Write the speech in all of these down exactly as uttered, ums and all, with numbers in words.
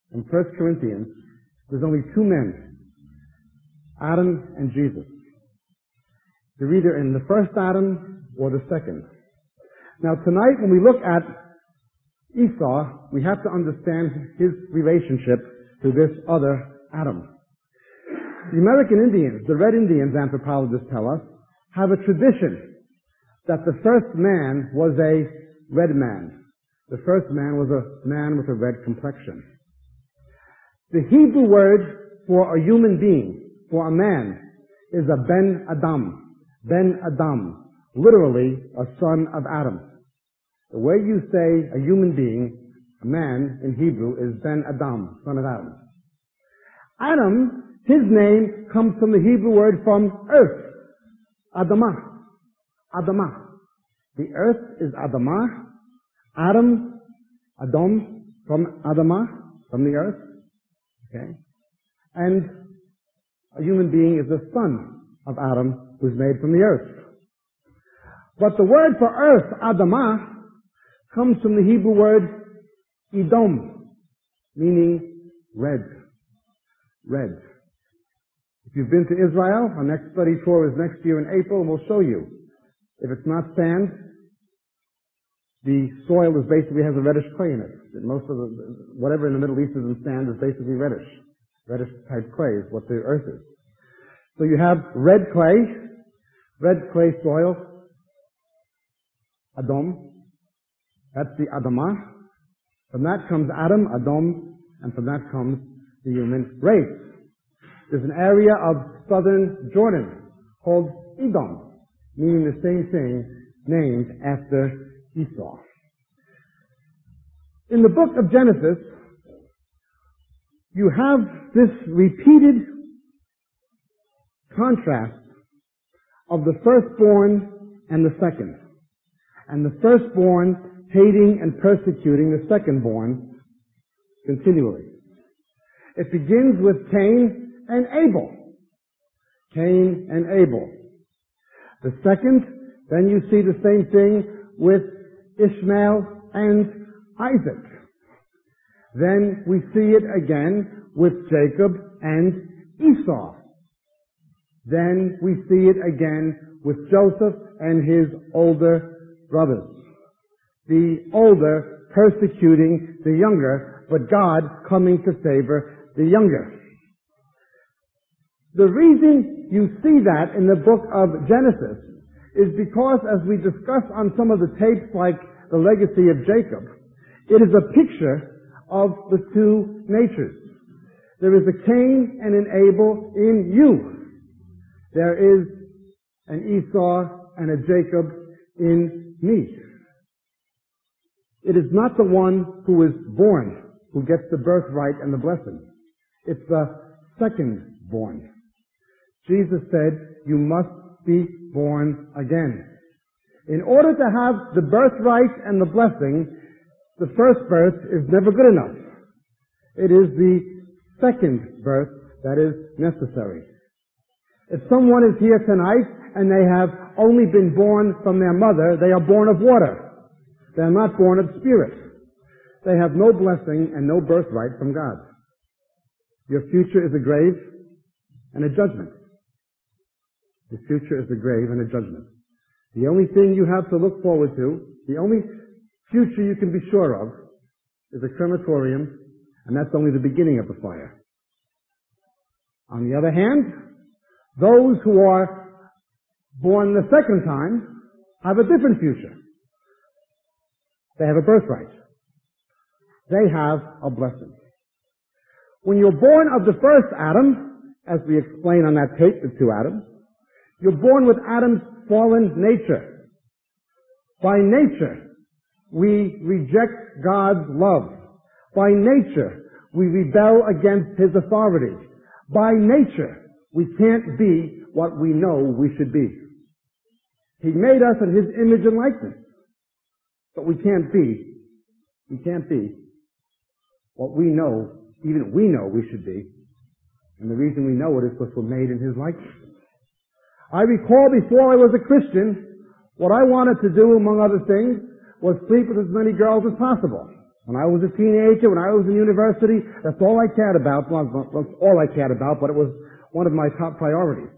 in First Corinthians, there's only two men, Adam and Jesus. They're either in the first Adam or the second. Now tonight when we look at Esau, we have to understand his relationship to this other Adam. The American Indians, the Red Indians, anthropologists tell us, have a tradition that the first man was a red man. The first man was a man with a red complexion. The Hebrew word for a human being, for a man, is a Ben Adam. Ben Adam, literally a son of Adam. The way you say a human being, a man in Hebrew, is Ben Adam, son of Adam. Adam, his name comes from the Hebrew word from earth, Adamah. Adamah. The earth is Adamah. Adam, Adam, from Adamah, from the earth. Okay? And a human being is the son of Adam, who's made from the earth. But the word for earth, Adamah, comes from the Hebrew word Edom, meaning red. Red. If you've been to Israel, our next study tour is next year in April, and we'll show you. If it's not sand, the soil is basically has a reddish clay in it. Most of the, whatever in the Middle East is in sand is basically reddish. Reddish type clay is what the earth is. So you have red clay, red clay soil, Adom. That's the Adamah. From that comes Adam, Adom, and from that comes the human race. There's an area of southern Jordan called Edom, meaning the same thing, named after Esau. In the book of Genesis, you have this repeated contrast of the firstborn and the second, and the firstborn hating and persecuting the secondborn continually. It begins with Cain and Abel. Cain and Abel. The second, then you see the same thing with Ishmael and Isaac. Then we see it again with Jacob and Esau. Then we see it again with Joseph and his older brothers. The older persecuting the younger, but God coming to favor the younger. The reason you see that in the book of Genesis is because, as we discuss on some of the tapes like the legacy of Jacob, it is a picture of the two natures. There is a Cain and an Abel in you. There is an Esau and a Jacob in me. It is not the one who is born who gets the birthright and the blessing. It's the second born. Jesus said, you must be born again. In order to have the birthright and the blessing, the first birth is never good enough. It is the second birth that is necessary. If someone is here tonight and they have only been born from their mother, they are born of water. They are not born of spirit. They have no blessing and no birthright from God. Your future is a grave and a judgment. The future is a grave and a judgment. The only thing you have to look forward to, the only future you can be sure of, is a crematorium, and that's only the beginning of the fire. On the other hand, those who are born the second time have a different future. They have a birthright. They have a blessing. When you're born of the first Adam, as we explain on that tape, the two Adams, you're born with Adam's fallen nature. By nature, we reject God's love. By nature, we rebel against His authority. By nature, we can't be what we know we should be. He made us in His image and likeness. But we can't be, we can't be what we know, even we know we should be. And the reason we know it is because we're made in His likeness. I recall before I was a Christian, what I wanted to do, among other things, was sleep with as many girls as possible. When I was a teenager, when I was in university, that's all I cared about. Well, that's all I cared about, but it was one of my top priorities.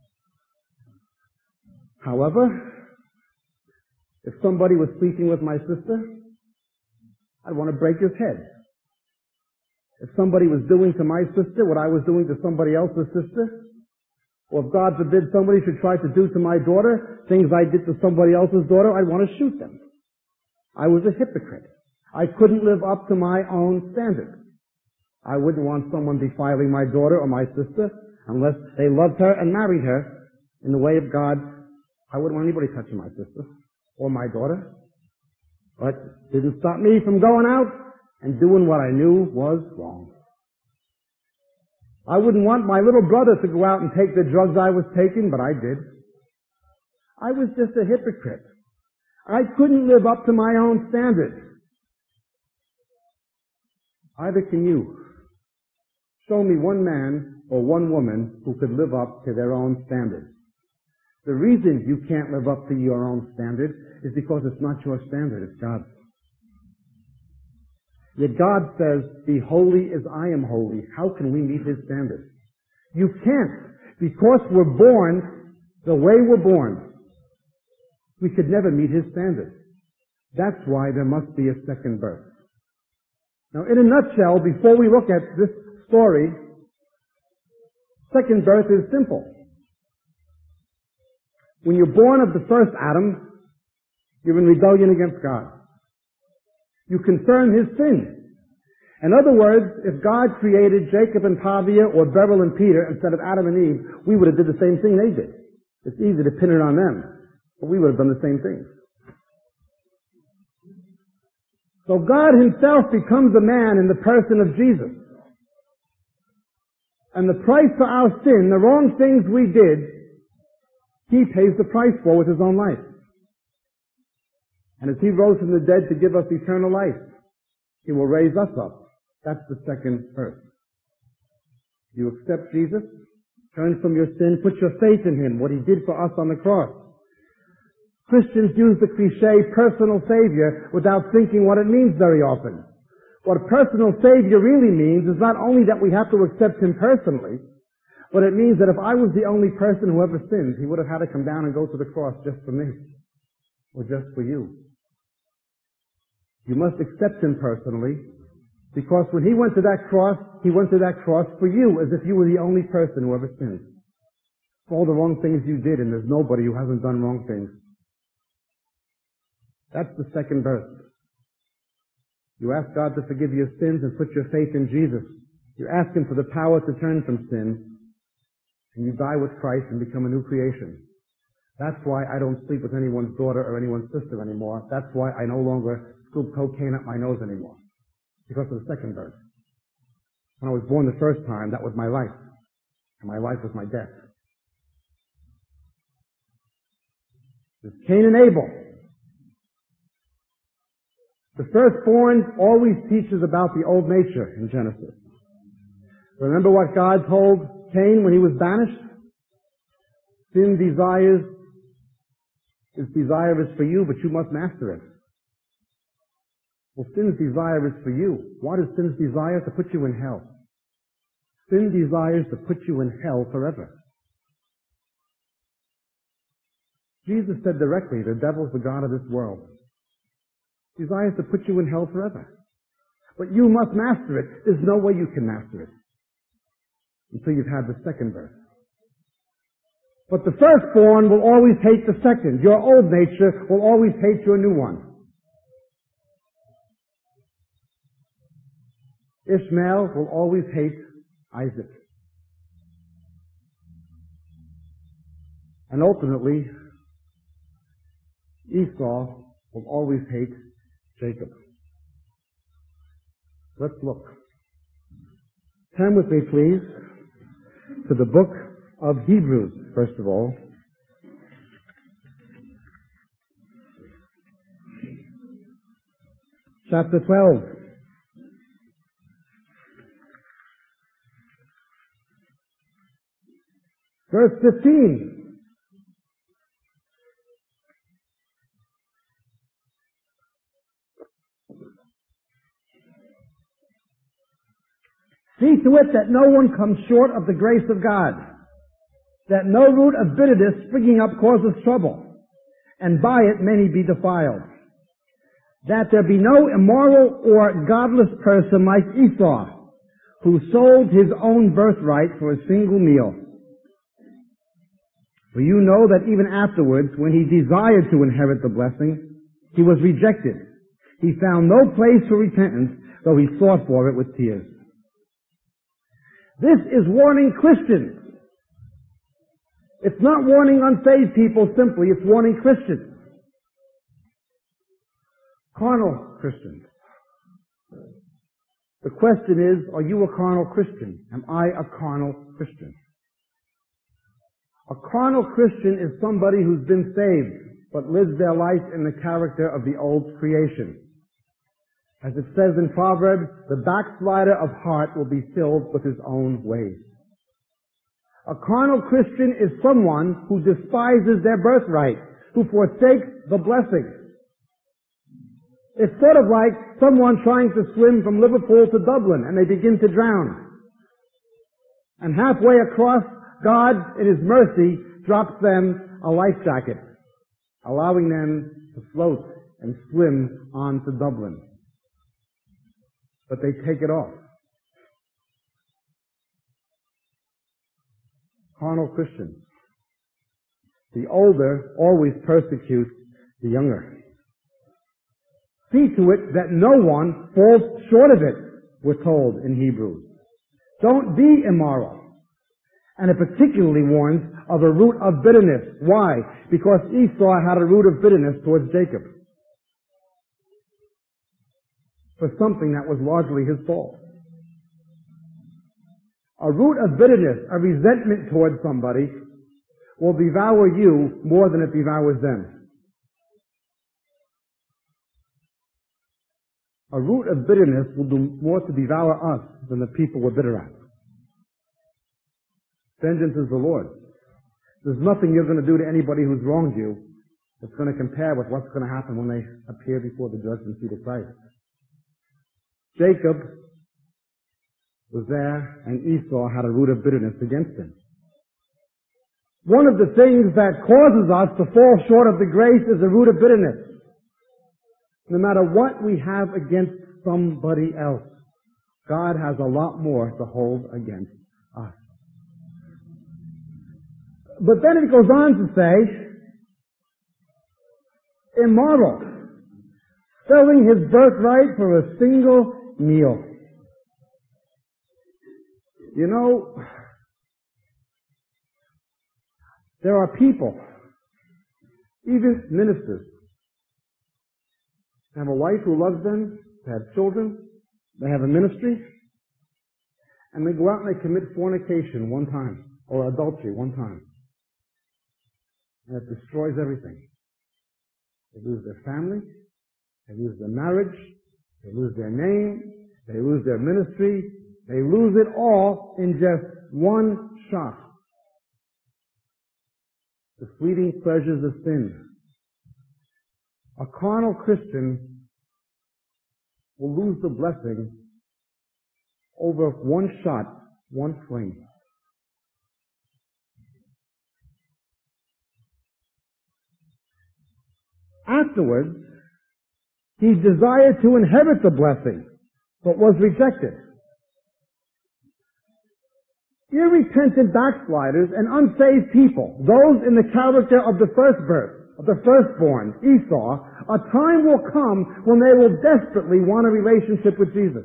However, if somebody was sleeping with my sister, I'd want to break his head. If somebody was doing to my sister what I was doing to somebody else's sister, or if God forbid somebody should try to do to my daughter things I did to somebody else's daughter, I'd want to shoot them. I was a hypocrite. I couldn't live up to my own standards. I wouldn't want someone defiling my daughter or my sister unless they loved her and married her in the way of God. I wouldn't want anybody touching my sister or my daughter. But it didn't stop me from going out and doing what I knew was wrong. I wouldn't want my little brother to go out and take the drugs I was taking, but I did. I was just a hypocrite. I couldn't live up to my own standards. Either can you. Show me one man or one woman who could live up to their own standards. The reason you can't live up to your own standard is because it's not your standard, it's God's. Yet God says, be holy as I am holy. How can we meet His standard? You can't, because we're born the way we're born. We could never meet His standard. That's why there must be a second birth. Now, in a nutshell, before we look at this story, second birth is simple. When you're born of the first Adam, you're in rebellion against God. You confirm His sin. In other words, if God created Jacob and Pavia or Beryl and Peter instead of Adam and Eve, we would have did the same thing they did. It's easy to pin it on them, but we would have done the same thing. So God Himself becomes a man in the person of Jesus. And the price for our sin, the wrong things we did, He pays the price for with His own life. And as He rose from the dead to give us eternal life, He will raise us up. That's the second birth. You accept Jesus, turn from your sin, put your faith in Him, what He did for us on the cross. Christians use the cliche personal Savior without thinking what it means very often. What personal Savior really means is not only that we have to accept Him personally, but it means that if I was the only person who ever sinned, He would have had to come down and go to the cross just for me, or just for you. You must accept Him personally, because when He went to that cross, He went to that cross for you, as if you were the only person who ever sinned. For all the wrong things you did, and there's nobody who hasn't done wrong things. That's the second birth. You ask God to forgive your sins and put your faith in Jesus. You ask Him for the power to turn from sin, and you die with Christ and become a new creation. That's why I don't sleep with anyone's daughter or anyone's sister anymore. That's why I no longer scoop cocaine up my nose anymore. Because of the second birth. When I was born the first time, that was my life. And my life was my death. There's Cain and Abel. The firstborn always teaches about the old nature in Genesis. Remember what God told Cain when he was banished? Sin desires, its desire is for you, but you must master it. Well, sin's desire is for you. What is sin's desire? To put you in hell. Sin desires to put you in hell forever. Jesus said directly, the devil's the god of this world. Desires to put you in hell forever. But you must master it. There's no way you can master it until you've had the second birth. But the firstborn will always hate the second. Your old nature will always hate your new one. Ishmael will always hate Isaac. And ultimately, Esau will always hate Jacob. Let's look. Turn with me, please, to the book of Hebrews, first of all. Chapter twelve. Verse fifteen. See to it that no one comes short of the grace of God, that no root of bitterness springing up causes trouble, and by it many be defiled. That there be no immoral or godless person like Esau, who sold his own birthright for a single meal. For you know that even afterwards, when he desired to inherit the blessing, he was rejected. He found no place for repentance, though he sought for it with tears. This is warning Christians. It's not warning unsaved people simply, it's warning Christians. Carnal Christians. The question is, are you a carnal Christian? Am I a carnal Christian? A carnal Christian is somebody who's been saved, but lives their life in the character of the old creation. As it says in Proverbs, the backslider of heart will be filled with his own ways. A carnal Christian is someone who despises their birthright, who forsakes the blessing. It's sort of like someone trying to swim from Liverpool to Dublin and they begin to drown. And halfway across, God, in His mercy, drops them a life jacket, allowing them to float and swim on to Dublin. But they take it off. Carnal Christians. The older always persecutes the younger. See to it that no one falls short of it, we're told in Hebrews. Don't be immoral. And it particularly warns of a root of bitterness. Why? Because Esau had a root of bitterness towards Jacob. For something that was largely his fault. A root of bitterness, a resentment towards somebody, will devour you more than it devours them. A root of bitterness will do more to devour us than the people we're bitter at. Vengeance is the Lord's. There's nothing you're going to do to anybody who's wronged you that's going to compare with what's going to happen when they appear before the judgment seat of Christ. Jacob was there, and Esau had a root of bitterness against him. One of the things that causes us to fall short of the grace is a root of bitterness. No matter what we have against somebody else, God has a lot more to hold against us. But then it goes on to say, immoral, selling his birthright for a single meal. You know, there are people, even ministers, they have a wife who loves them, they have children, they have a ministry, and they go out and they commit fornication one time, or adultery one time. And it destroys everything. They lose their family, they lose their marriage, they lose their name, they lose their ministry, they lose it all in just one shot. The fleeting pleasures of sin. A carnal Christian will lose the blessing over one shot, one fling. Afterwards, he desired to inherit the blessing, but was rejected. Irrepentant backsliders and unsaved people, those in the character of the first birth, of the firstborn, Esau, a time will come when they will desperately want a relationship with Jesus.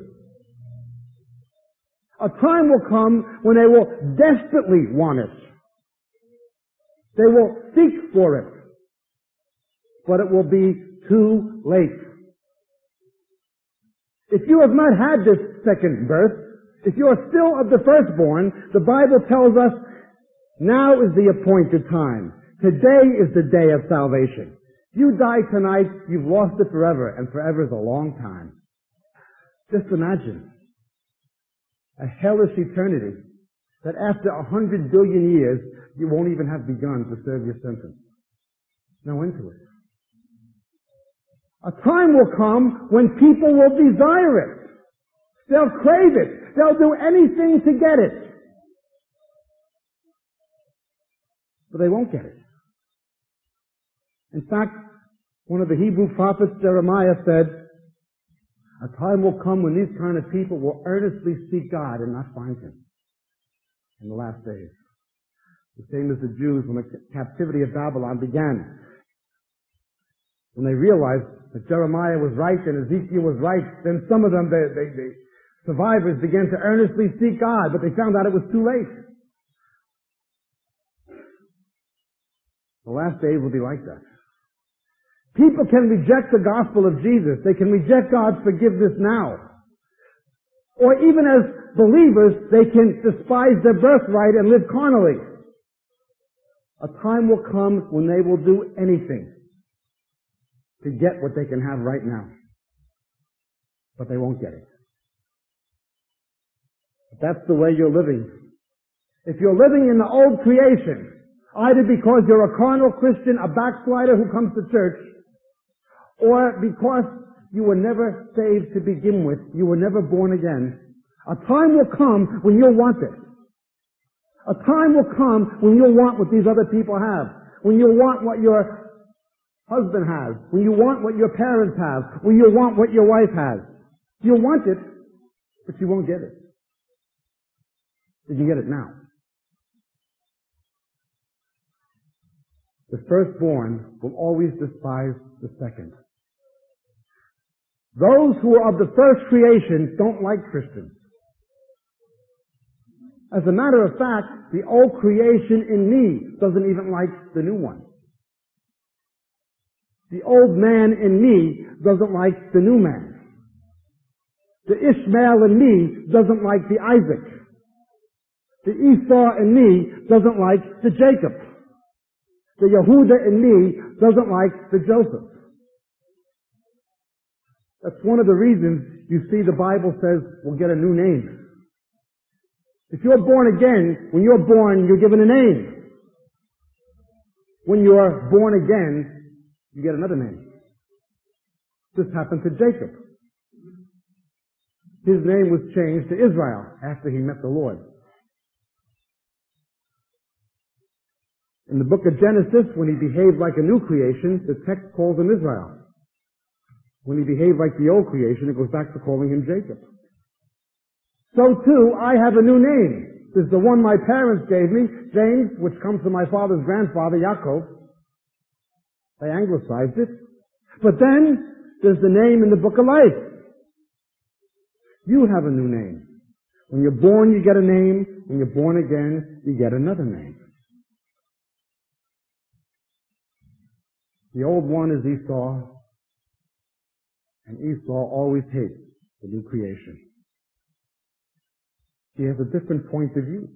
A time will come when they will desperately want it. They will seek for it. But it will be too late. If you have not had this second birth, if you are still of the firstborn, the Bible tells us now is the appointed time. Today is the day of salvation. If you die tonight, you've lost it forever, and forever is a long time. Just imagine a hellish eternity that after a hundred billion years, you won't even have begun to serve your sentence. No end to it. A time will come when people will desire it. They'll crave it. They'll do anything to get it. But they won't get it. In fact, one of the Hebrew prophets, Jeremiah, said, a time will come when these kind of people will earnestly seek God and not find Him in the last days. The same as the Jews when the captivity of Babylon began. When they realized that Jeremiah was right and Ezekiel was right, then some of them, the, the, the survivors, began to earnestly seek God, but they found out it was too late. The last days will be like that. People can reject the gospel of Jesus. They can reject God's forgiveness now. Or even as believers, they can despise their birthright and live carnally. A time will come when they will do anything to get what they can have right now. But they won't get it. That's the way you're living. If you're living in the old creation, either because you're a carnal Christian, a backslider who comes to church, or because you were never saved to begin with, you were never born again, a time will come when you'll want it. A time will come when you'll want what these other people have, when you'll want what your husband has, when you want what your parents have, when you want what your wife has. You'll want it, but you won't get it. You can get it now. The firstborn will always despise the second. Those who are of the first creation don't like Christians. As a matter of fact, the old creation in me doesn't even like the new one. The old man in me doesn't like the new man. The Ishmael in me doesn't like the Isaac. The Esau in me doesn't like the Jacob. The Yehuda in me doesn't like the Joseph. That's one of the reasons you see the Bible says we'll get a new name. If you're born again, when you're born, you're given a name. When you're born again, you get another name. This happened to Jacob. His name was changed to Israel after he met the Lord. In the book of Genesis, when he behaved like a new creation, the text calls him Israel. When he behaved like the old creation, it goes back to calling him Jacob. So too, I have a new name. This is the one my parents gave me, James, which comes from my father's grandfather, Yaakov. They anglicized it. But then, there's the name in the book of life. You have a new name. When you're born, you get a name. When you're born again, you get another name. The old one is Esau, and Esau always hates the new creation. He has a different point of view.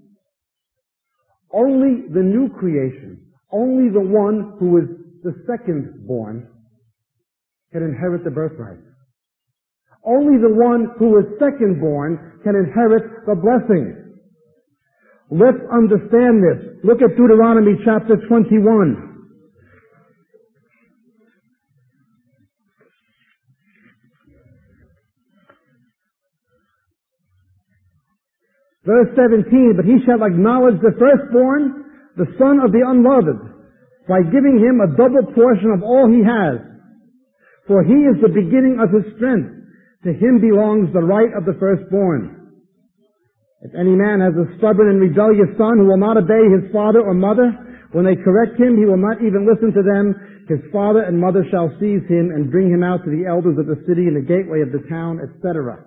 Only the new creation, only the one who is the second born can inherit the birthright. Only the one who is second born can inherit the blessing. Let's understand this. Look at Deuteronomy chapter twenty-one. Verse seventeen, but he shall acknowledge the firstborn, the son of the unloved, by giving him a double portion of all he has. For he is the beginning of his strength. To him belongs the right of the firstborn. If any man has a stubborn and rebellious son who will not obey his father or mother, when they correct him, he will not even listen to them. His father and mother shall seize him and bring him out to the elders of the city and the gateway of the town, et cetera.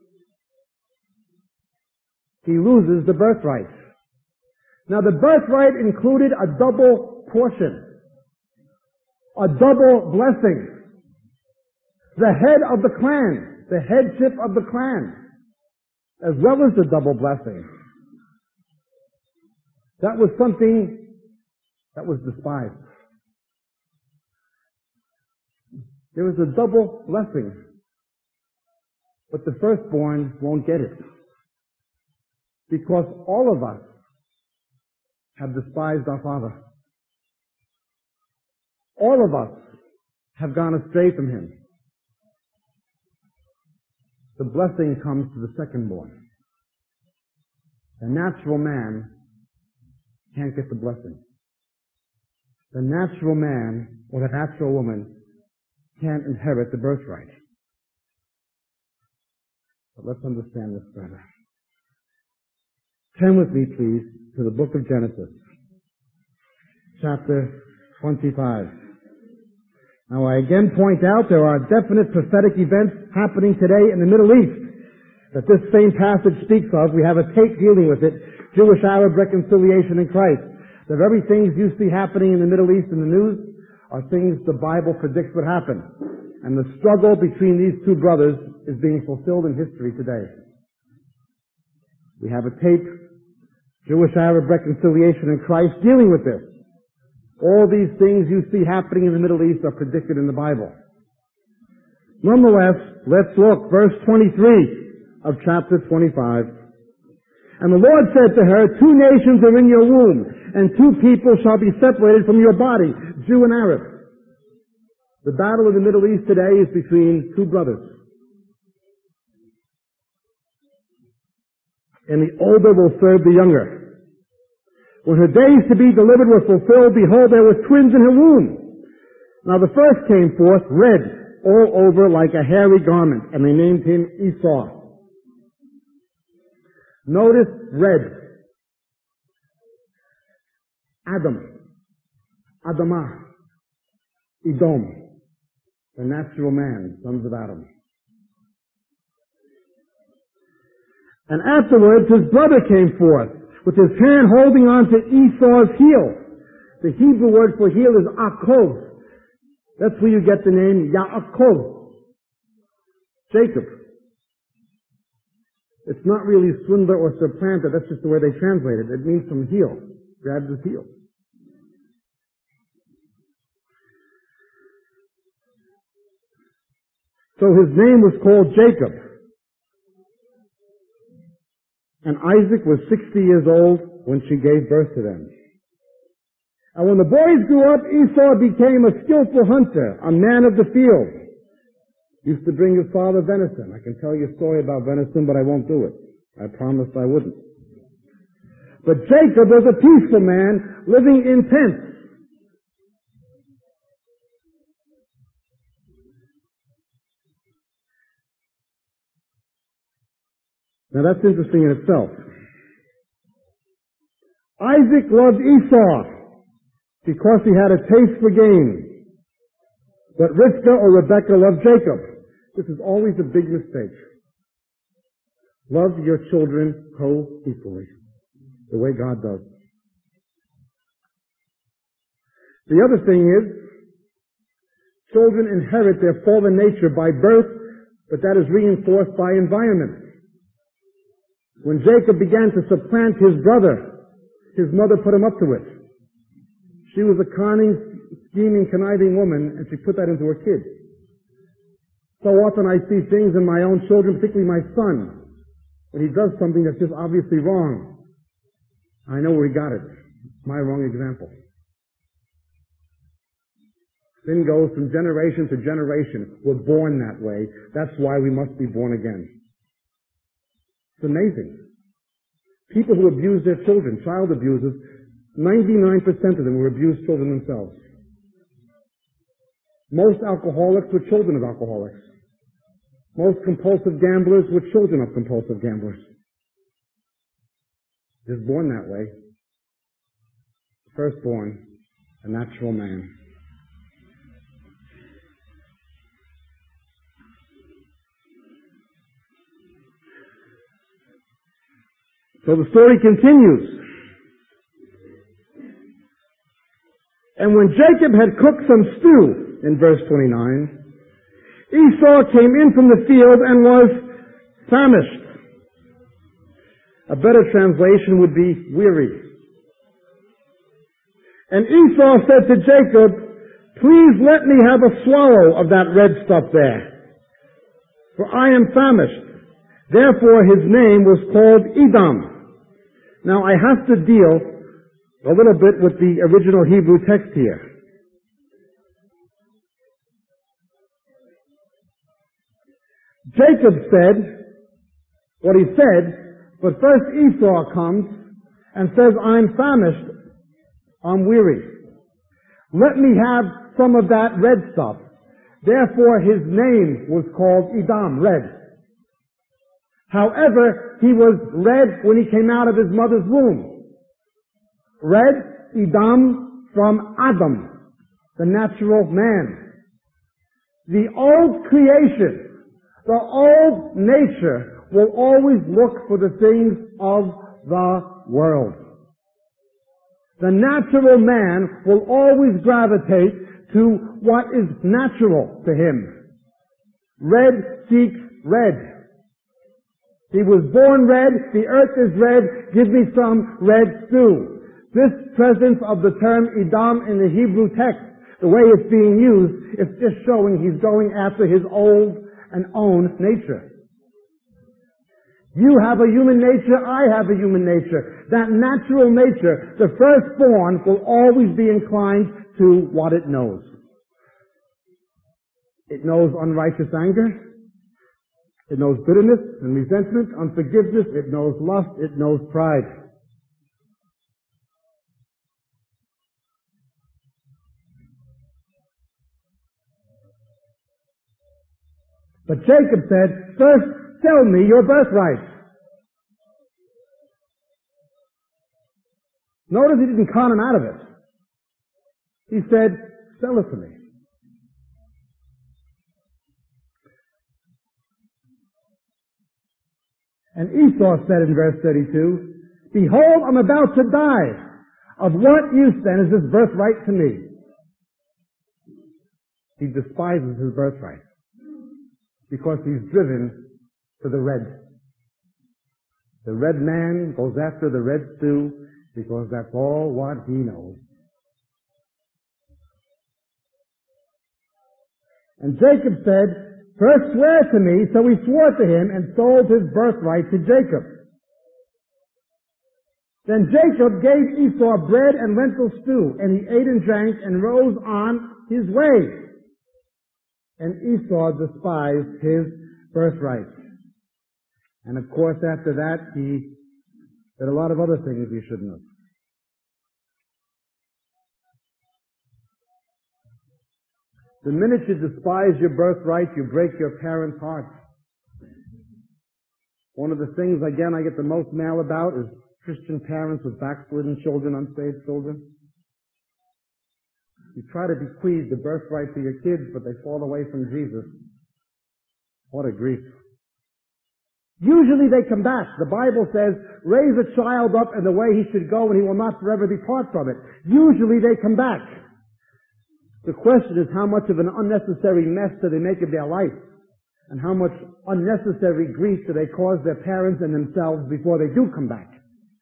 He loses the birthright. Now the birthright included a double portion, a double blessing. The head of the clan, the headship of the clan, as well as the double blessing. That was something that was despised. There was a double blessing, but the firstborn won't get it. Because all of us have despised our Father. All of us have gone astray from Him. The blessing comes to the secondborn. The natural man can't get the blessing. The natural man or the natural woman can't inherit the birthright. But let's understand this better. Turn with me, please, to the book of Genesis, chapter twenty-five. Now, I again point out there are definite prophetic events happening today in the Middle East that this same passage speaks of. We have a tape dealing with it, Jewish-Arab reconciliation in Christ. The very things you see happening in the Middle East in the news are things the Bible predicts would happen. And the struggle between these two brothers is being fulfilled in history today. We have a tape, Jewish-Arab reconciliation in Christ, dealing with this. All these things you see happening in the Middle East are predicted in the Bible. Nonetheless, let's look, verse twenty-three of chapter twenty-five. And the Lord said to her, two nations are in your womb, and two people shall be separated from your body, Jew and Arab. The battle in the Middle East today is between two brothers. And the older will serve the younger. When her days to be delivered were fulfilled, behold, there were twins in her womb. Now the first came forth red all over like a hairy garment, and they named him Esau. Notice red. Adam. Adamah. Edom. The natural man, sons of Adam. And afterwards his brother came forth, with his hand holding on to Esau's heel. The Hebrew word for heel is Akov. That's where you get the name Yaakov. Jacob. It's not really swindler or supplanter, that's just the way they translate it. It means from heel. Grabs his heel. So his name was called Jacob. And Isaac was sixty years old when she gave birth to them. And when the boys grew up, Esau became a skillful hunter, a man of the field. Used to bring his father venison. I can tell you a story about venison, but I won't do it. I promised I wouldn't. But Jacob was a peaceful man, living in tents. Now that's interesting in itself. Isaac loved Esau because he had a taste for game. But Rivka or Rebekah loved Jacob. This is always a big mistake. Love your children co-equally, the way God does. The other thing is, children inherit their fallen nature by birth, but that is reinforced by environment. When Jacob began to supplant his brother, his mother put him up to it. She was a conning, scheming, conniving woman, and she put that into her kid. So often I see things in my own children, particularly my son, when he does something that's just obviously wrong. I know where he got it. It's my wrong example. Sin goes from generation to generation. We're born that way. That's why we must be born again. It's amazing. People who abuse their children, child abusers, ninety-nine percent of them were abused children themselves. Most alcoholics were children of alcoholics. Most compulsive gamblers were children of compulsive gamblers. Just born that way. Firstborn, a natural man. So the story continues. And when Jacob had cooked some stew, in verse twenty-nine, Esau came in from the field and was famished. A better translation would be weary. And Esau said to Jacob, please let me have a swallow of that red stuff there, for I am famished. Therefore his name was called Edom. Now I have to deal a little bit with the original Hebrew text here. Jacob said what he said, But first Esau comes and says, I'm famished, I'm weary. Let me have some of that red stuff. Therefore his name was called Edom, red. However, he was red when he came out of his mother's womb. Red, Edom, from Adam, the natural man. The old creation, the old nature will always look for the things of the world. The natural man will always gravitate to what is natural to him. Red seeks red. He was born red, the earth is red, give me some red stew. This presence of the term Edom in the Hebrew text, the way it's being used, it's just showing he's going after his old and own nature. You have a human nature, I have a human nature. That natural nature, the firstborn, will always be inclined to what it knows. It knows unrighteous anger. It knows bitterness and resentment, unforgiveness. It knows lust. It knows pride. But Jacob said, first sell me your birthright. Notice he didn't con him out of it. He said, sell it to me. And Esau said in verse thirty-two, behold, I'm about to die. Of what use then is this birthright to me? He despises his birthright because he's driven to the red. The red man goes after the red stew because that's all what he knows. And Jacob said, first swear to me. So he swore to him and sold his birthright to Jacob. Then Jacob gave Esau bread and lentil stew, and he ate and drank and rose on his way. And Esau despised his birthright. And of course after that he did a lot of other things he shouldn't have. The minute you despise your birthright, you break your parents' hearts. One of the things, again, I get the most mail about is Christian parents with backslidden children, unsaved children. You try to bequeath the birthright to your kids, but they fall away from Jesus. What a grief. Usually they come back. The Bible says, raise a child up in the way he should go and he will not forever depart from it. Usually they come back. The question is, how much of an unnecessary mess do they make of their life? And how much unnecessary grief do they cause their parents and themselves before they do come back?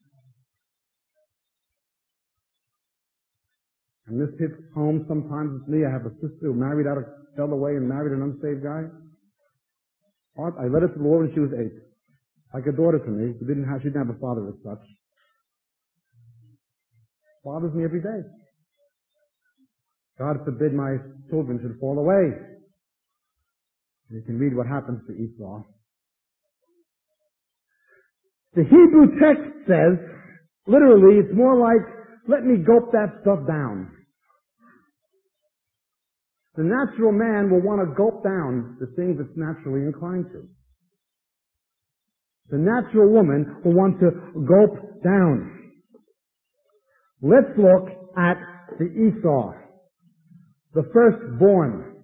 And this hits home sometimes with me. I have a sister who married out of, fell away and married an unsaved guy. I led her to the Lord when she was eight. Like a daughter to me. She didn't have, she didn't have a father as such. Bothers me every day. God forbid my children should fall away. You can read what happens to Esau. The Hebrew text says, literally, it's more like, let me gulp that stuff down. The natural man will want to gulp down the things it's naturally inclined to. The natural woman will want to gulp down. Let's look at the Esau. The firstborn,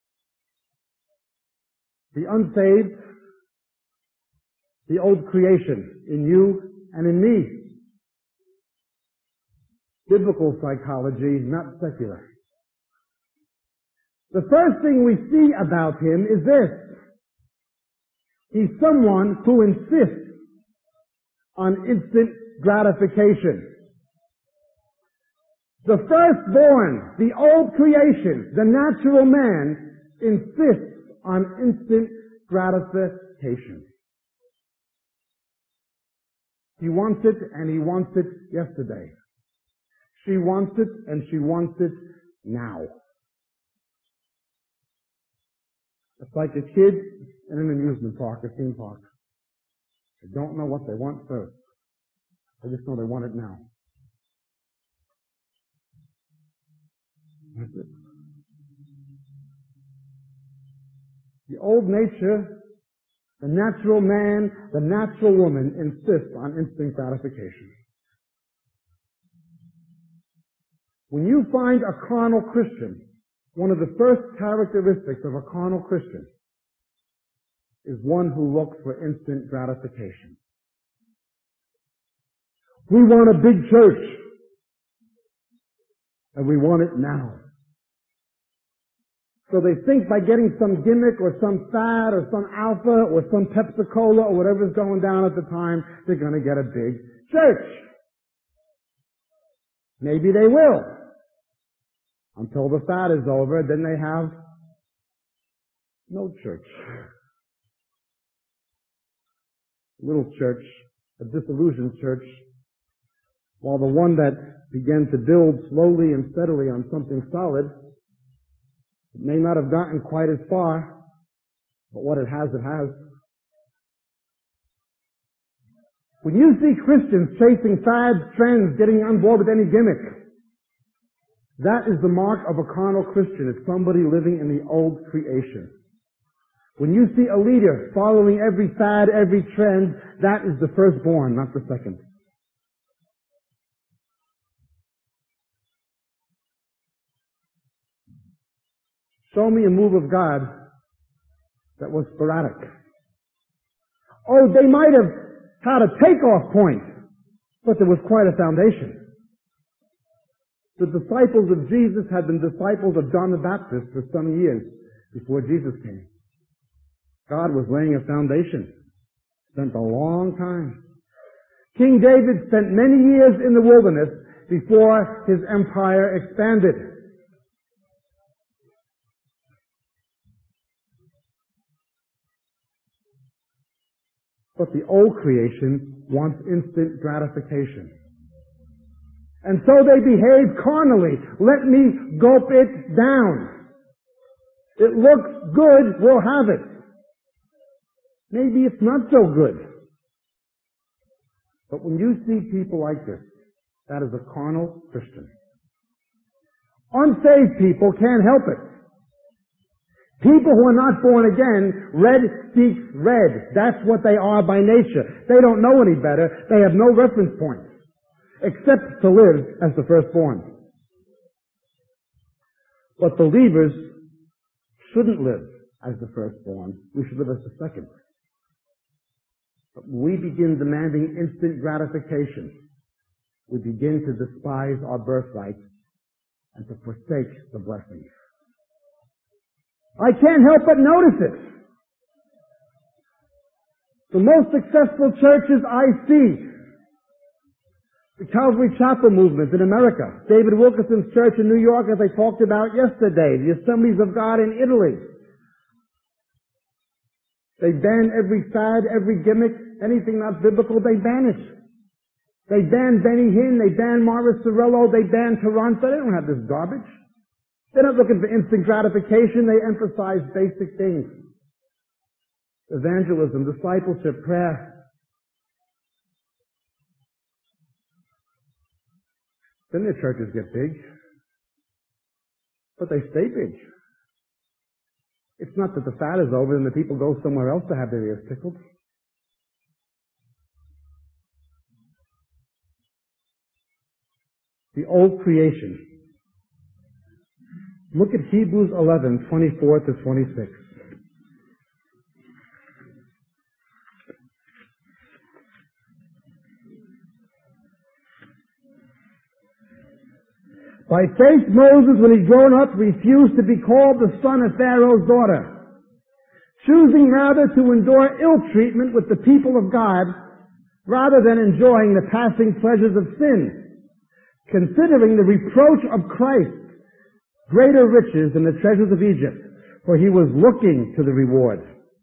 the unsaved, the old creation in you and in me. Biblical psychology, not secular. The first thing we see about him is this. He's someone who insists on instant gratification. The firstborn, the old creation, the natural man, insists on instant gratification. He wants it, and he wants it yesterday. She wants it, and she wants it now. It's like a kid in an amusement park, a theme park. They don't know what they want first. They just know they want it now. That's it. The old nature, the natural man, the natural woman insists on instant gratification. When you find a carnal Christian, one of the first characteristics of a carnal Christian is one who looks for instant gratification. We want a big church, and we want it now. So they think by getting some gimmick or some fad or some alpha or some Pepsi-Cola or whatever's going down at the time, they're going to get a big church. Maybe they will. Until the fad is over, then they have no church. Little church, a disillusioned church, while the one that began to build slowly and steadily on something solid, it may not have gotten quite as far, but what it has, it has. When you see Christians chasing fads, trends, getting on board with any gimmick, that is the mark of a carnal Christian. It's somebody living in the old creation. When you see a leader following every fad, every trend, that is the firstborn, not the second. Show me a move of God that was sporadic. Oh, they might have had a takeoff point, but there was quite a foundation. The disciples of Jesus had been disciples of John the Baptist for some years before Jesus came. God was laying a foundation. Spent a long time. King David spent many years in the wilderness before his empire expanded. But the old creation wants instant gratification. And so they behave carnally. Let me gulp it down. It looks good, we'll have it. Maybe it's not so good. But when you see people like this, that is a carnal Christian. Unsaved people can't help it. People who are not born again, red seeks red. That's what they are by nature. They don't know any better. They have no reference points, except to live as the firstborn. But believers shouldn't live as the firstborn. We should live as the second. But when we begin demanding instant gratification, we begin to despise our birthright and to forsake the blessing. I can't help but notice it. The most successful churches I see, the Calvary Chapel movement in America, David Wilkerson's church in New York, as I talked about yesterday, the Assemblies of God in Italy. They ban every fad, every gimmick, anything not biblical, they ban it. They ban Benny Hinn, they ban Morris Cerullo, they ban Toronto. They don't have this garbage. They're not looking for instant gratification. They emphasize basic things. Evangelism, discipleship, prayer. Then their churches get big. But they stay big. It's not that the fad is over and the people go somewhere else to have their ears tickled. The old creation. Look at Hebrews eleven, twenty-four to twenty-six. By faith Moses, when he grown up, refused to be called the son of Pharaoh's daughter, choosing rather to endure ill treatment with the people of God rather than enjoying the passing pleasures of sin, considering the reproach of Christ greater riches than the treasures of Egypt, for he was looking to the reward.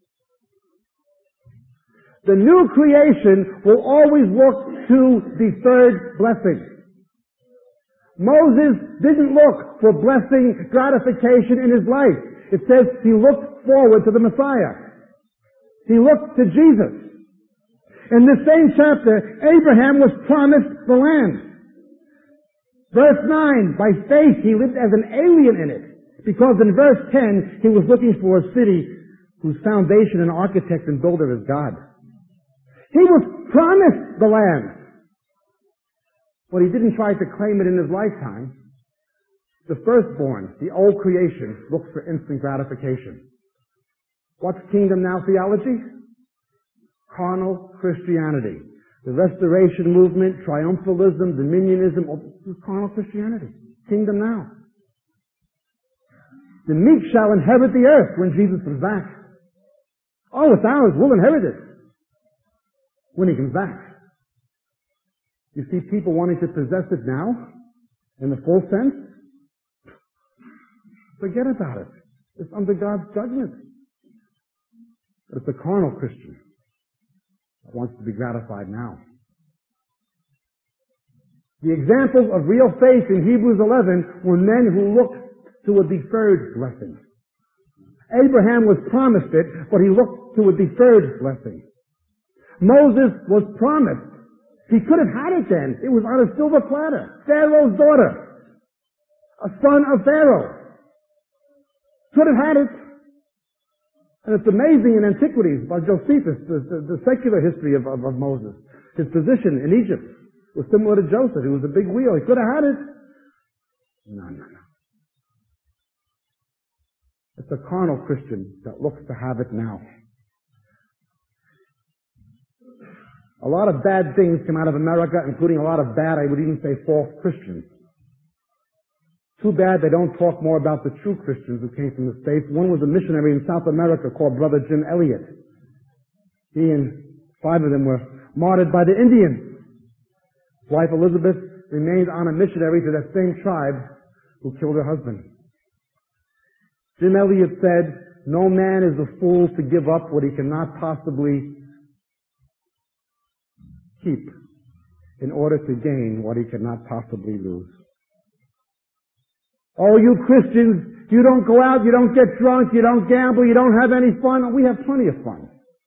The new creation will always look to the third blessing. Moses didn't look for blessing, gratification in his life. It says he looked forward to the Messiah. He looked to Jesus. In this same chapter, Abraham was promised the land. Verse nine, by faith he lived as an alien in it, because in verse ten he was looking for a city whose foundation and architect and builder is God. He was promised the land, but he didn't try to claim it in his lifetime. The firstborn, the old creation, looks for instant gratification. What's kingdom now theology? Carnal Christianity. The Restoration Movement, triumphalism, dominionism, this is carnal Christianity. Kingdom now. The meek shall inherit the earth when Jesus comes back. Oh, it's ours. We'll inherit it when he comes back. You see people wanting to possess it now, in the full sense. Forget about it. It's under God's judgment. But it's a carnal Christian that wants to be gratified now. The examples of real faith in Hebrews eleven were men who looked to a deferred blessing. Abraham was promised it, but he looked to a deferred blessing. Moses was promised. He could have had it then. It was on a silver platter. Pharaoh's daughter. A son of Pharaoh. Could have had it. And it's amazing in Antiquities by Josephus, the, the, the secular history of, of, of Moses. His position in Egypt was similar to Joseph. He was a big wheel. He could have had it. No, no, no. It's a carnal Christian that looks to have it now. A lot of bad things come out of America, including a lot of bad, I would even say, false Christians. Too bad they don't talk more about the true Christians who came from the States. One was a missionary in South America called Brother Jim Elliot. He and five of them were martyred by the Indians. His wife Elizabeth remained on a missionary to that same tribe who killed her husband. Jim Elliot said, "No man is a fool to give up what he cannot possibly keep in order to gain what he cannot possibly lose." Oh, you Christians, you don't go out, you don't get drunk, you don't gamble, you don't have any fun. We have plenty of fun.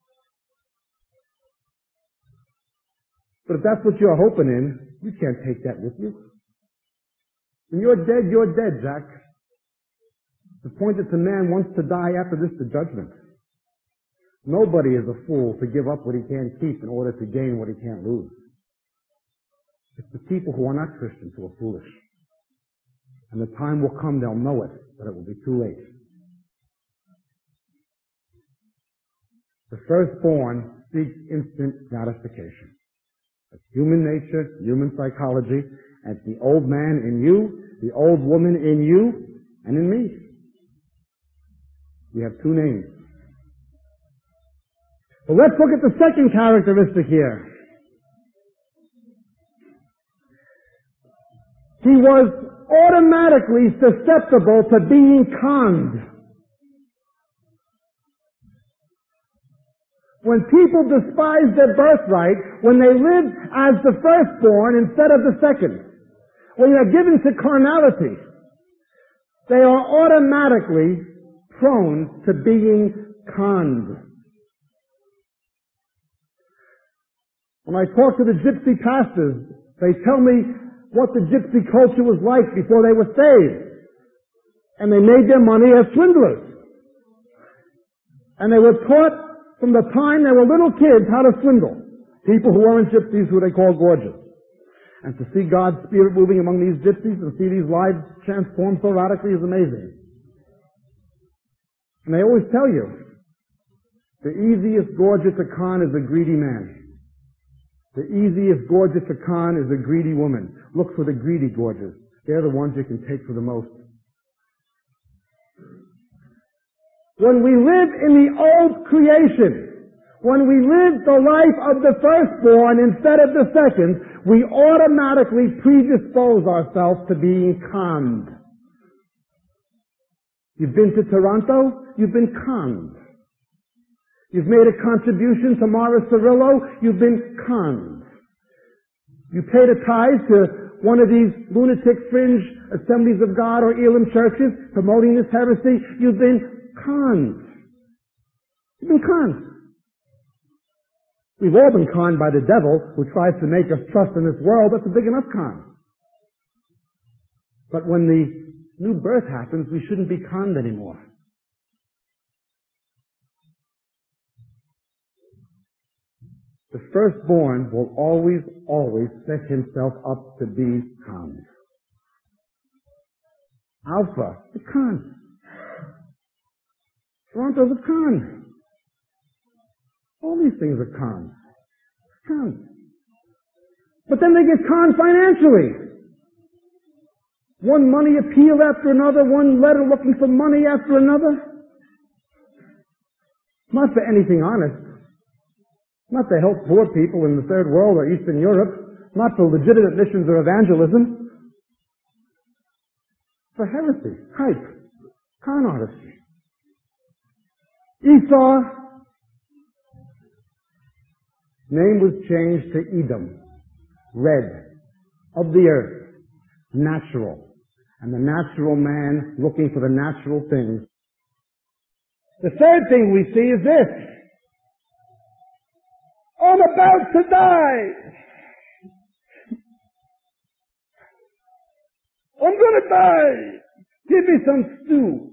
But if that's what you're hoping in, you can't take that with you. When you're dead, you're dead, Jack. The point is, a man wants to die after this, the judgment. Nobody is a fool to give up what he can't keep in order to gain what he can't lose. It's the people who are not Christians who are foolish. And the time will come, they'll know it, but it will be too late. The firstborn seeks instant gratification. It's human nature, human psychology, and it's the old man in you, the old woman in you, and in me. We have two names. But let's look at the second characteristic here. He was automatically susceptible to being conned. When people despise their birthright, when they live as the firstborn instead of the second, when they are given to carnality, they are automatically prone to being conned. When I talk to the gypsy pastors, they tell me what the gypsy culture was like before they were saved. And they made their money as swindlers. And they were taught from the time they were little kids how to swindle. People who weren't gypsies, who they call gorgeous. And to see God's Spirit moving among these gypsies and see these lives transformed so radically is amazing. And they always tell you, the easiest gorget to con is a greedy man. The easiest gorget to con is a greedy woman. Look for the greedy gorges. They're the ones you can take for the most. When we live in the old creation, when we live the life of the firstborn instead of the second, we automatically predispose ourselves to being conned. You've been to Toronto? You've been conned. You've made a contribution to Morris Cirillo? You've been conned. You paid a tithe to one of these lunatic fringe Assemblies of God or Elam churches promoting this heresy? You've been conned. You've been conned. We've all been conned by the devil who tries to make us trust in this world. That's a big enough con. But when the new birth happens, we shouldn't be conned anymore. The firstborn will always, always set himself up to be conned. Alpha, the con. Toronto, the con. All these things are cons. Cons. But then they get conned financially. One money appeal after another, one letter looking for money after another. Not for anything honest. Not to help poor people in the third world or Eastern Europe. Not for legitimate missions or evangelism. For heresy, hype, con artistry. Esau, name was changed to Edom, red, of the earth, natural. And the natural man looking for the natural things. The third thing we see is this. I'm about to die. I'm going to die. Give me some stew.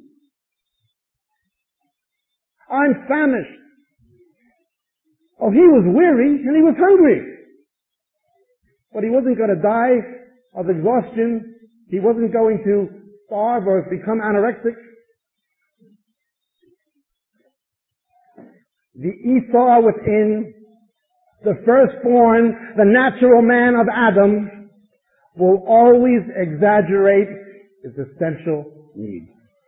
I'm famished. Oh, he was weary and he was hungry. But he wasn't going to die of exhaustion. He wasn't going to starve or become anorexic. The Esau within, the firstborn, the natural man of Adam, will always exaggerate his essential needs.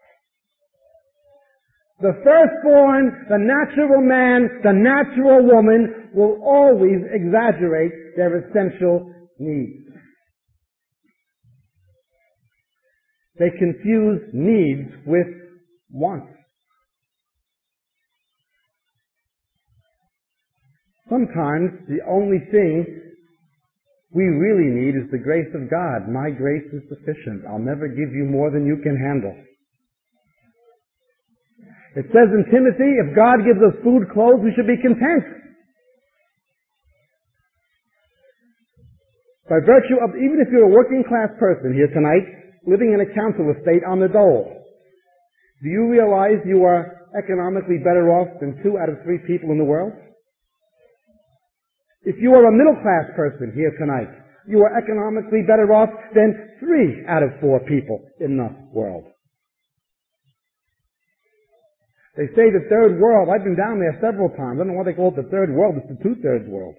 The firstborn, the natural man, the natural woman will always exaggerate their essential needs. They confuse needs with wants. Sometimes the only thing we really need is the grace of God. My grace is sufficient. I'll never give you more than you can handle. It says in Timothy, if God gives us food, clothes, we should be content. By virtue of, even if you're a working class person here tonight, living in a council estate on the dole, do you realize you are economically better off than two out of three people in the world? If you are a middle class person here tonight, you are economically better off than three out of four people in the world. They say the third world. I've been down there several times. I don't know why they call it the third world. It's the two-thirds world.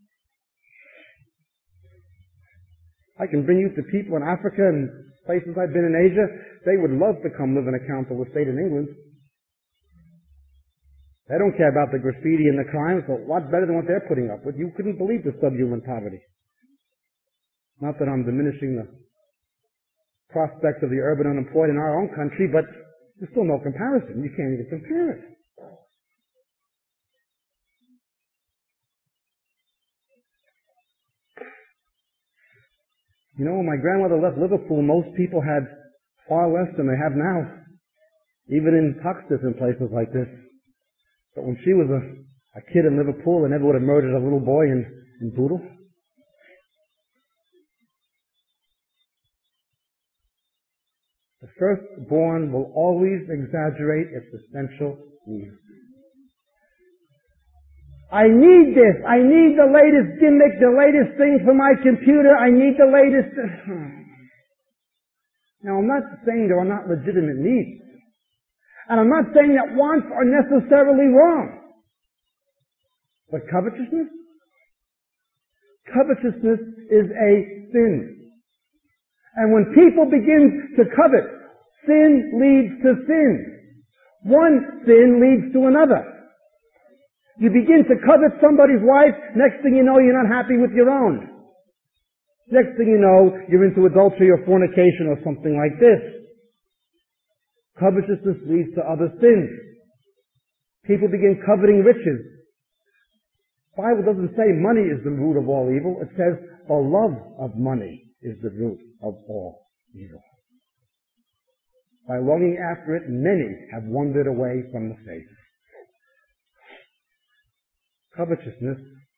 I can bring you to people in Africa and places I've been in Asia. They would love to come live in a council estate in England. They don't care about the graffiti and the crime. It's a lot better than what they're putting up with. You couldn't believe the subhuman poverty. Not that I'm diminishing the prospects of the urban unemployed in our own country, but there's still no comparison. You can't even compare it. You know, when my grandmother left Liverpool, most people had far less than they have now, even in Tuxteth and places like this. But when she was a, a kid in Liverpool, they never would have murdered a little boy in, in Bootle. The firstborn will always exaggerate its essential needs. I need this. I need the latest gimmick, the latest thing for my computer. I need the latest... Now, I'm not saying there are not legitimate needs. And I'm not saying that wants are necessarily wrong. But covetousness? Covetousness is a sin. And when people begin to covet, sin leads to sin. One sin leads to another. You begin to covet somebody's wife, next thing you know, you're not happy with your own. Next thing you know, you're into adultery or fornication or something like this. Covetousness leads to other sins. People begin coveting riches. The Bible doesn't say money is the root of all evil. It says the love of money is the root of all evil. By longing after it, many have wandered away from the faith. Covetousness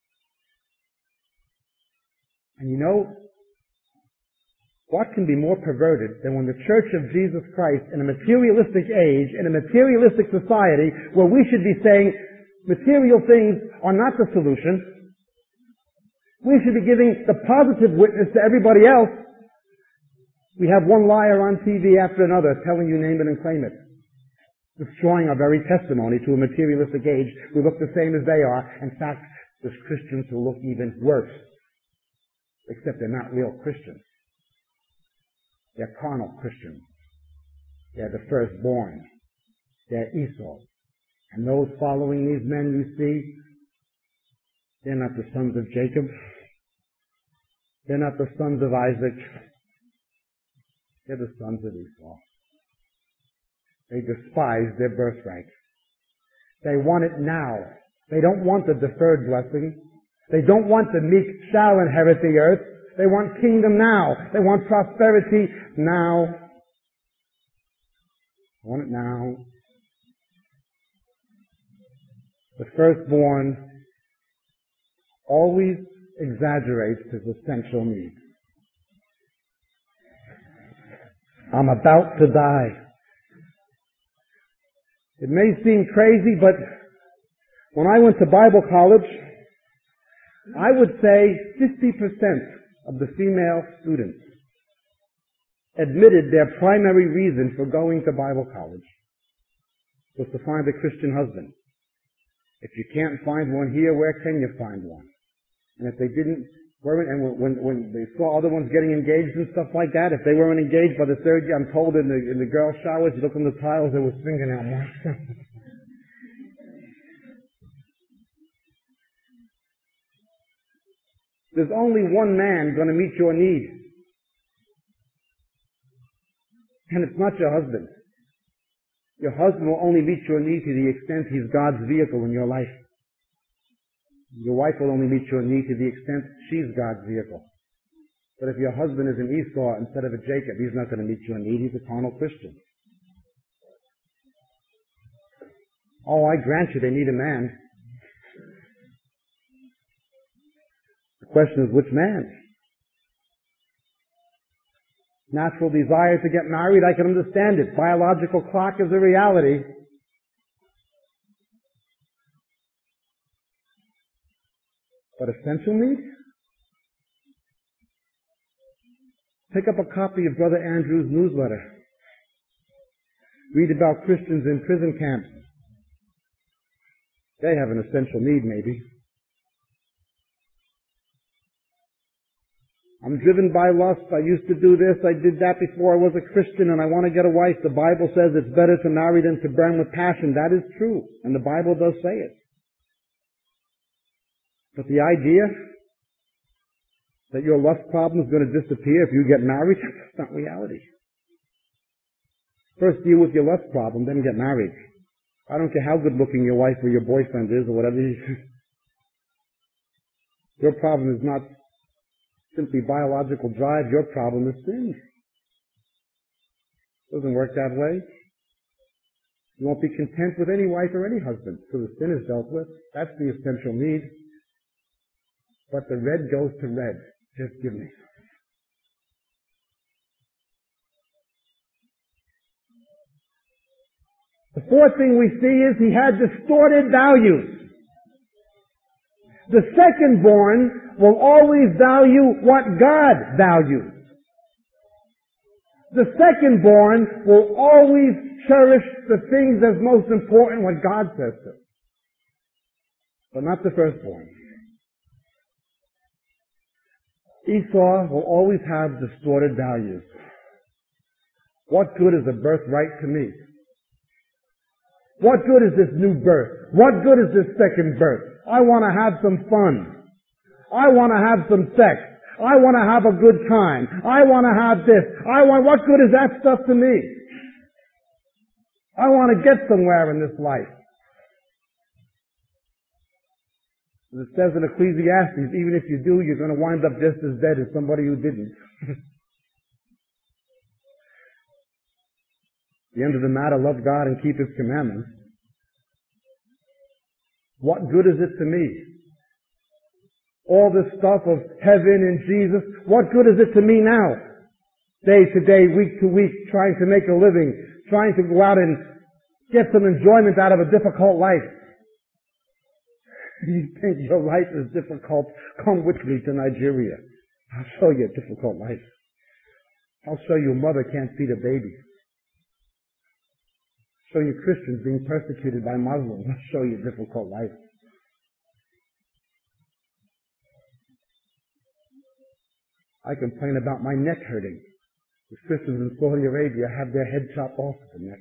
And you know, what can be more perverted than when the Church of Jesus Christ, in a materialistic age, in a materialistic society, where we should be saying material things are not the solution, we should be giving the positive witness to everybody else. We have one liar on T V after another telling you name it and claim it, destroying our very testimony to a materialistic age. We look the same as they are. In fact, there's Christians who look even worse, except they're not real Christians. They're carnal Christians. They're the firstborn. They're Esau. And those following these men you see, they're not the sons of Jacob. They're not the sons of Isaac. They're the sons of Esau. They despise their birthright. They want it now. They don't want the deferred blessing. They don't want the meek shall inherit the earth. They want kingdom now. They want prosperity now. They want it now. The firstborn always exaggerates his essential needs. I'm about to die. It may seem crazy, but when I went to Bible college, I would say fifty percent of the female students admitted their primary reason for going to Bible college was to find a Christian husband. If you can't find one here, where can you find one? And if they didn't, weren't, and when, when they saw other ones getting engaged and stuff like that, if they weren't engaged by the third year, I'm told in the, in the girls' showers, you look on the tiles, there was fingernail marks. There's only one man going to meet your need. And it's not your husband. Your husband will only meet your need to the extent he's God's vehicle in your life. Your wife will only meet your need to the extent she's God's vehicle. But if your husband is an Esau instead of a Jacob, he's not going to meet your need. He's a carnal Christian. Oh, I grant you they need a man. The question is, which man? Natural desire to get married, I can understand it. Biological clock is a reality. But essential need? Pick up a copy of Brother Andrew's newsletter. Read about Christians in prison camps. They have an essential need, maybe. I'm driven by lust. I used to do this. I did that before I was a Christian, and I want to get a wife. The Bible says it's better to marry than to burn with passion. That is true, and the Bible does say it. But the idea that your lust problem is going to disappear if you get married, that's not reality. First deal with your lust problem, then get married. I don't care how good looking your wife or your boyfriend is or whatever. Your problem is not simply biological drive. Your problem is sin. It doesn't work that way. You won't be content with any wife or any husband till the sin is dealt with. That's the essential need. But the red goes to red. Just give me. The fourth thing we see is he had distorted values. The second born will always value what God values. The second born will always cherish the things that's most important, what God says to. But not the firstborn. Esau will always have distorted values. What good is a birthright to me? What good is this new birth? What good is this second birth? I want to have some fun. I want to have some sex. I want to have a good time. I want to have this. I want, what good is that stuff to me? I want to get somewhere in this life. As it says in Ecclesiastes, even if you do, you're going to wind up just as dead as somebody who didn't. The end of the matter, love God and keep His commandments. What good is it to me All this stuff of heaven and Jesus, what good is it to me now? Day to day, week to week, trying to make a living, trying to go out and get some enjoyment out of a difficult life. You think your life is difficult? Come with me to Nigeria. I'll show you a difficult life. I'll show you a mother can't feed a baby. I'll show you Christians being persecuted by Muslims. I'll show you a difficult life. I complain about my neck hurting. The Christians in Saudi Arabia have their head chopped off at the neck.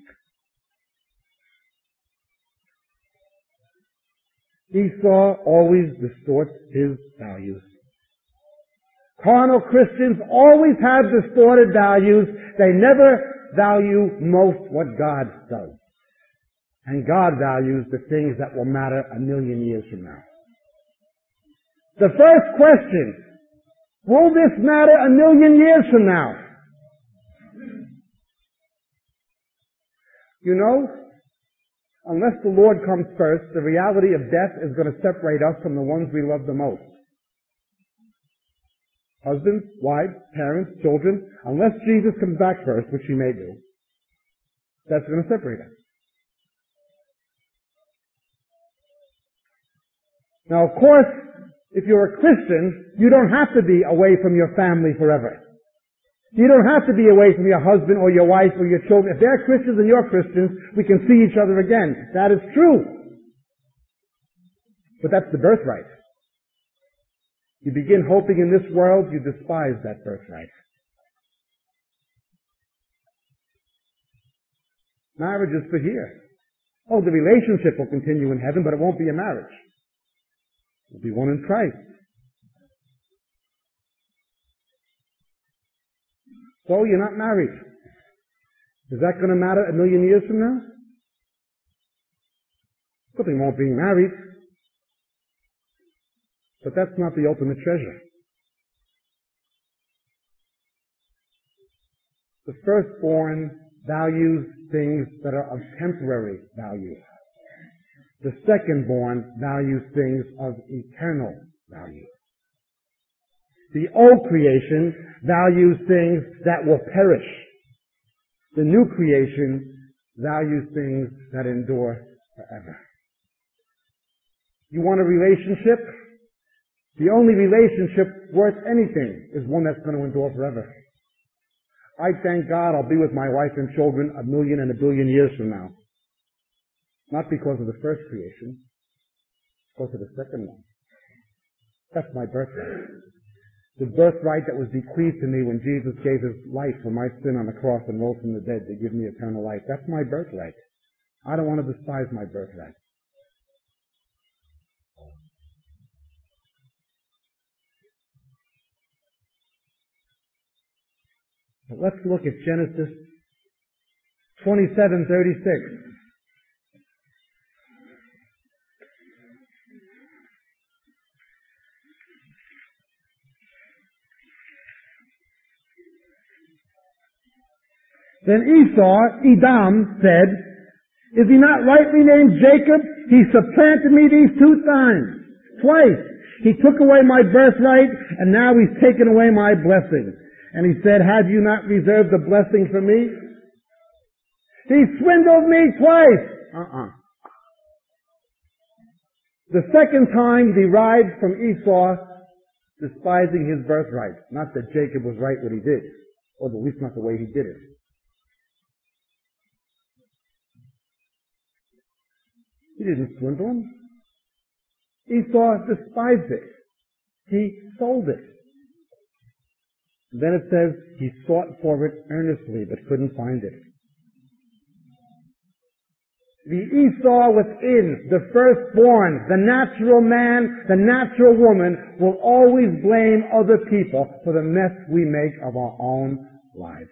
Esau always distorts his values. Carnal Christians always have distorted values. They never value most what God does. And God values the things that will matter a million years from now. The first question, will this matter a million years from now? You know, unless the Lord comes first, the reality of death is going to separate us from the ones we love the most. Husbands, wives, parents, children, unless Jesus comes back first, which he may do, that's going to separate us. Now, of course, if you're a Christian, you don't have to be away from your family forever. You don't have to be away from your husband or your wife or your children. If they're Christians and you're Christians, we can see each other again. That is true. But that's the birthright. You begin hoping in this world, you despise that birthright. Marriage is for here. Oh, the relationship will continue in heaven, but it won't be a marriage. It will be one in Christ. So you're not married. Is that going to matter a million years from now? Nothing won't being married. But that's not the ultimate treasure. The firstborn values things that are of temporary value. The secondborn values things of eternal value. The old creation values things that will perish. The new creation values things that endure forever. You want a relationship? The only relationship worth anything is one that's going to endure forever. I thank God I'll be with my wife and children a million and a billion years from now. Not because of the first creation, because of the second one. That's my birthright. The birthright that was bequeathed to me when Jesus gave his life for my sin on the cross and rose from the dead to give me eternal life. That's my birthright. I don't want to despise my birthright. But let's look at Genesis twenty-seven thirty-six. Then Esau, Edom, said, is he not rightly named Jacob? He supplanted me these two times. Twice. He took away my birthright, and now he's taken away my blessing. And he said, have you not reserved the blessing for me? He swindled me twice. Uh-uh. The second time derived from Esau despising his birthright. Not that Jacob was right what he did, or at least not the way he did it. He didn't swindle him. Esau despised it. He sold it. And then it says he sought for it earnestly but couldn't find it. The Esau within, the firstborn, the natural man, the natural woman, will always blame other people for the mess we make of our own lives.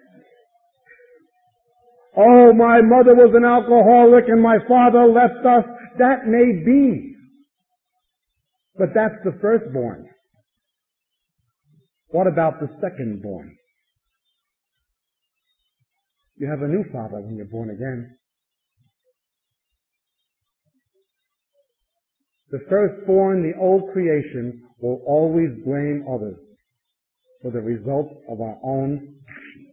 Oh, my mother was an alcoholic and my father left us. That may be. But that's the firstborn. What about the secondborn? You have a new father when you're born again. The firstborn, the old creation, will always blame others for the results of our own actions.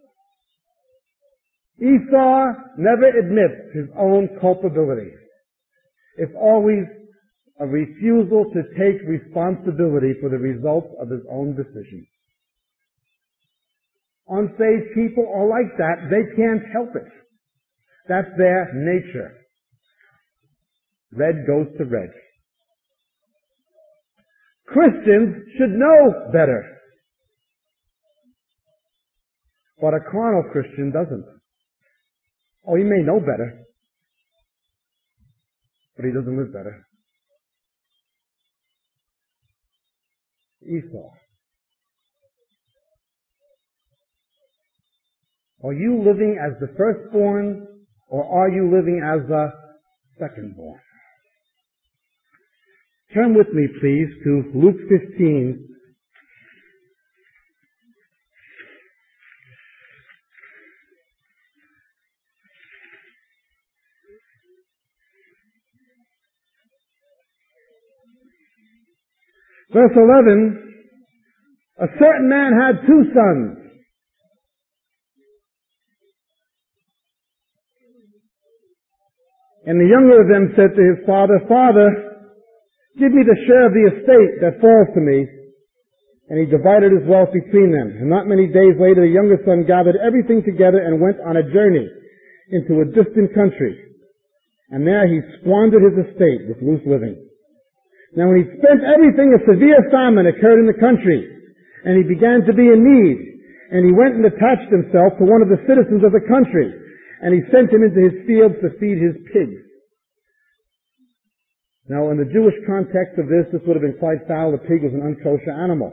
Esau never admits his own culpability. It's always a refusal to take responsibility for the results of his own decisions. Unsaved people are like that. They can't help it. That's their nature. Red goes to red. Christians should know better. But a carnal Christian doesn't. Oh, he may know better, but he doesn't live better. Esau. Are you living as the firstborn, or are you living as the secondborn? Turn with me, please, to Luke fifteen. Verse eleven, a certain man had two sons. And the younger of them said to his father, Father, give me the share of the estate that falls to me. And he divided his wealth between them. And not many days later, the younger son gathered everything together and went on a journey into a distant country. And there he squandered his estate with loose living. Now when he spent everything, a severe famine occurred in the country, and he began to be in need. And he went and attached himself to one of the citizens of the country, and he sent him into his fields to feed his pigs. Now in the Jewish context of this, this would have been quite foul. The pig was an unkosher animal.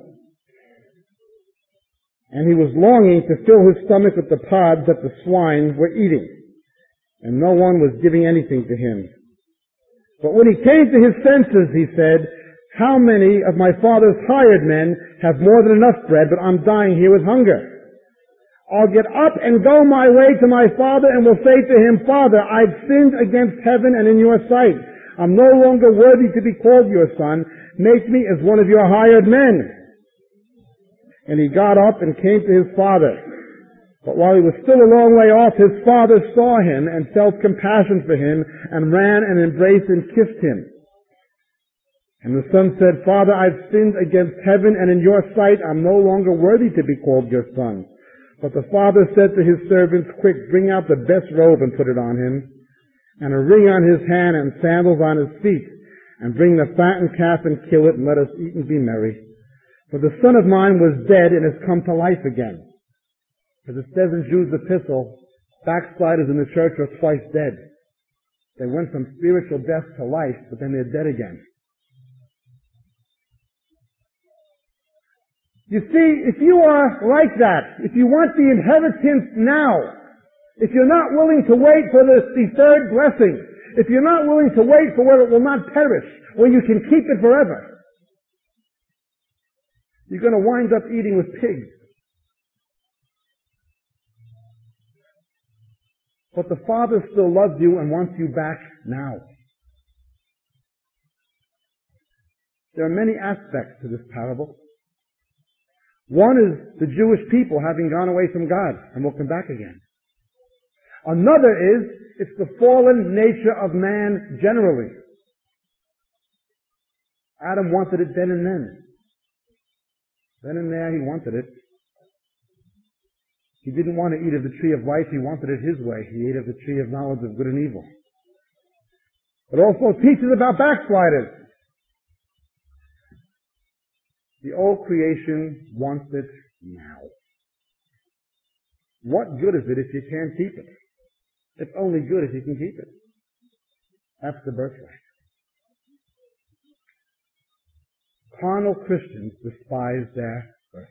And he was longing to fill his stomach with the pods that the swine were eating, and no one was giving anything to him. But when he came to his senses, he said, how many of my father's hired men have more than enough bread, but I'm dying here with hunger? I'll get up and go my way to my father and will say to him, Father, I've sinned against heaven and in your sight. I'm no longer worthy to be called your son. Make me as one of your hired men. And he got up and came to his father. But while he was still a long way off, his father saw him and felt compassion for him and ran and embraced and kissed him. And the son said, Father, I've sinned against heaven and in your sight. I'm no longer worthy to be called your son. But the father said to his servants, quick, bring out the best robe and put it on him, and a ring on his hand and sandals on his feet, and bring the fattened calf and kill it, and let us eat and be merry. For the son of mine was dead and has come to life again. As it says in Jude's epistle, backsliders in the church are twice dead. They went from spiritual death to life, but then they're dead again. You see, if you are like that, if you want the inheritance now, if you're not willing to wait for the, the third blessing, if you're not willing to wait for where it will not perish, where you can keep it forever, you're going to wind up eating with pigs. But the Father still loves you and wants you back now. There are many aspects to this parable. One is the Jewish people having gone away from God and will come back again. Another is, it's the fallen nature of man generally. Adam wanted it then and then. Then and there he wanted it. He didn't want to eat of the tree of life, he wanted it his way. He ate of the tree of knowledge of good and evil. It also teaches about backsliders. The old creation wants it now. What good is it if you can't keep it? It's only good if you can keep it. That's the birthright. Carnal Christians despise their birthright.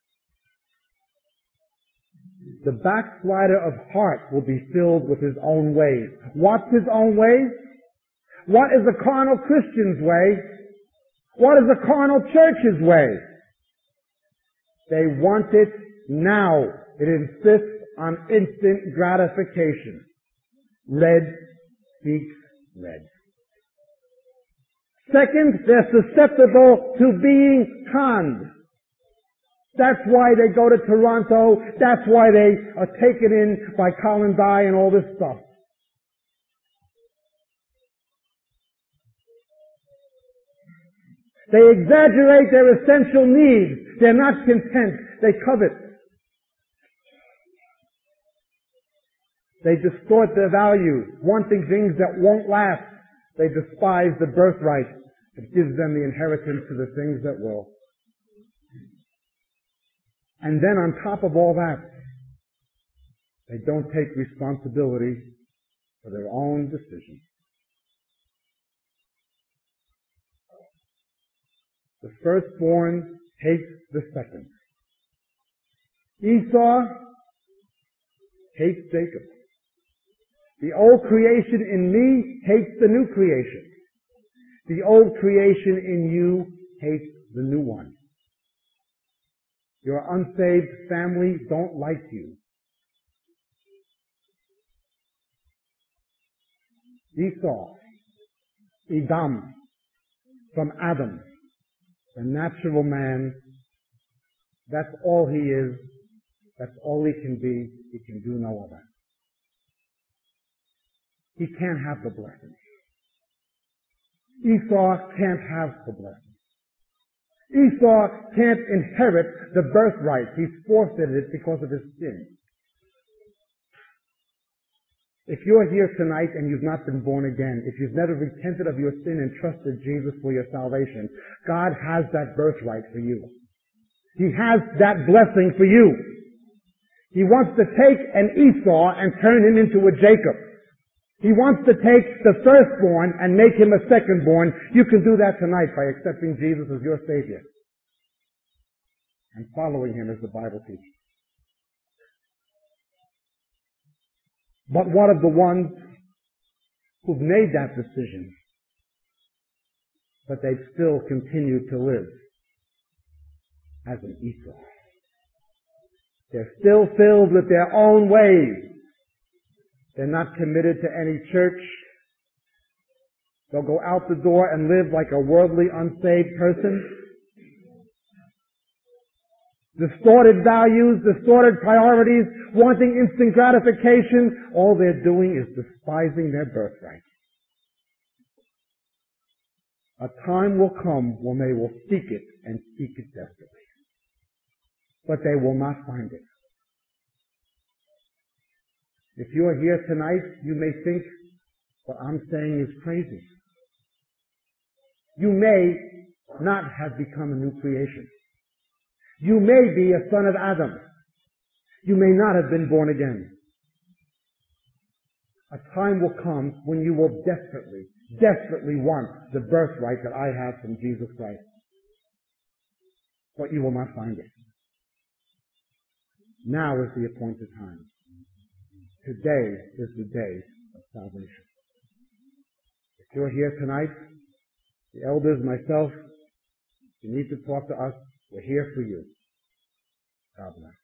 The backslider of heart will be filled with his own ways. What's his own ways? What is a carnal Christian's way? What is a carnal church's way? They want it now. It insists on instant gratification. Red speaks red. Second, they're susceptible to being conned. That's why they go to Toronto. That's why they are taken in by Colin Dye and all this stuff. They exaggerate their essential needs. They're not content. They covet. They distort their values, wanting things that won't last. They despise the birthright that gives them the inheritance to the things that will. And then on top of all that, they don't take responsibility for their own decisions. The firstborn hates the second. Esau hates Jacob. The old creation in me hates the new creation. The old creation in you hates the new one. Your unsaved family don't like you. Esau, Edom, from Adam, the natural man, that's all he is, that's all he can be, he can do no other. He can't have the blessing. Esau can't have the blessing. Esau can't inherit the birthright. He's forfeited it because of his sin. If you're here tonight and you've not been born again, if you've never repented of your sin and trusted Jesus for your salvation, God has that birthright for you. He has that blessing for you. He wants to take an Esau and turn him into a Jacob. He wants to take the firstborn and make him a secondborn. You can do that tonight by accepting Jesus as your Savior and following him as the Bible teaches. But what of the ones who've made that decision, but they've still continued to live as an Esau? They're still filled with their own ways. They're not committed to any church. They'll go out the door and live like a worldly, unsaved person. Distorted values, distorted priorities, wanting instant gratification. All they're doing is despising their birthright. A time will come when they will seek it and seek it desperately. But they will not find it. If you're here tonight, you may think what I'm saying is crazy. You may not have become a new creation. You may be a son of Adam. You may not have been born again. A time will come when you will desperately, desperately want the birthright that I have from Jesus Christ. But you will not find it. Now is the appointed time. Today is the day of salvation. If you're here tonight, the elders, myself, you need to talk to us. We're here for you. God bless.